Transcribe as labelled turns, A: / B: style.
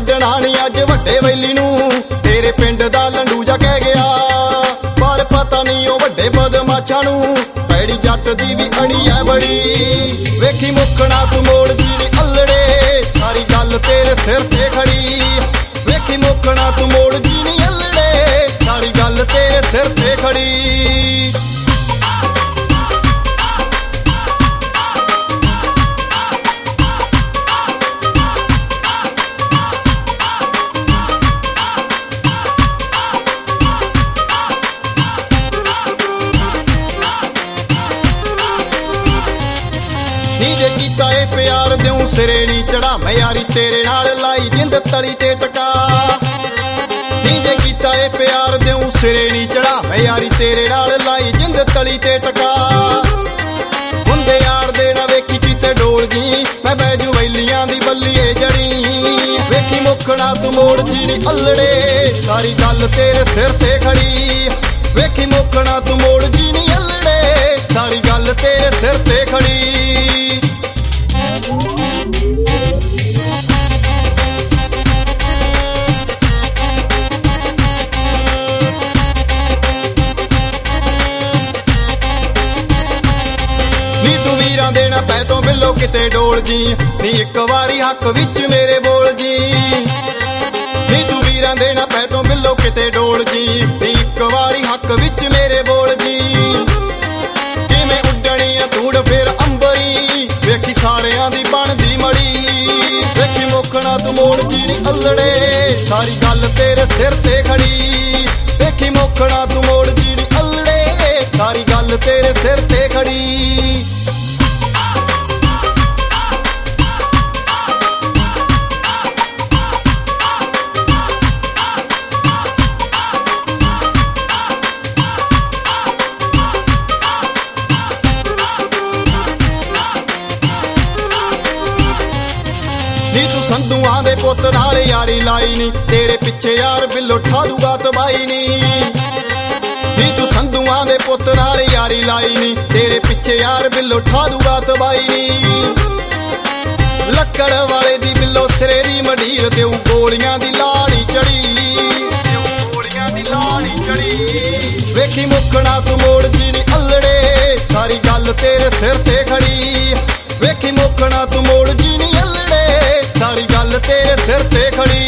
A: छड्डना नी अज वड्डे वैली नूं, तेरे पिंड दा लंडू जा कह गया। पर पता नहीं ओ वड्डे बदमाशां नूं पैड़ी जट दी भी अड़ी है बड़ी। वेखी मुकना तू मोड़ जी नी अल्लड़े, सारी गल तेरे सिर ते खड़ी। वेखी मुकना तू मोड़ जी नी अल्लड़े, सारी गल तेरे सिर ते खड़ी। नी जे कीता ए प्यार द्यूं सिरे नी चढ़ा, मैं यारी तेरे नाल लाई जिंद तली ते टका। नी जे कीता ए प्यार द्यूं सिरे नी चढ़ा, मैं यारी तेरे नाल लाई जिंद तली ते टका। हुंदे यार दे ना वेखी किते डोल जी, मैं बैजू वैलियां दी बल्लीए जड़ी। वेखी मुकना तू मोड़ जी नी अल्लड़े, सारी गल तेरे सिर ते खड़ी। वेखी मुकना तू मोड़ जी नी अल्लड़े, सारी गल तेरे सिर ते खड़ी। नी तू वीरां देना पै तो बिलो किते डोल जी, नी एक वारी हक विच मेरे बोल जी। नी तू वीरां देना पै तो बिलो किते डोल जी, नी एक वारी हक विच मेरे बोल जी। किवें उड्डणी आ तूड़ फिर अंबरी, वेखी सारियां दी बनदी मड़ी। वेखी मुकना तू मोड़ जी नी अल्लड़े, सारी गल तेरे सिर ते खड़ी। वेखी मुकना तू मोड़ जी नी अल्लड़े, सारी गल तेरे सिर ते खड़ी। नी तू संधुआं दे पुत नाल यारी लाई नी, तेरे पिछे यार बिल्लो ठा दूगा तबाही नी। नी तू संधुआं दे पुत नाल यारी लाई नी, तेरे पिछे यार बिल्लो ठा दूगा तबाही नी। लक्कड़ वाले दी बिल्लो सिरे दी मडीर, देऊ गोलियां दी लाड़ी चढ़ी। वेखी मुकना तू मोड़ जी नी अल्लड़े, सारी गल तेरे सिर ते खड़ी। वेखी मुकना तू मोड़ जी नी अल्लड़े, सारी गल तेरे सिर ते खड़ी।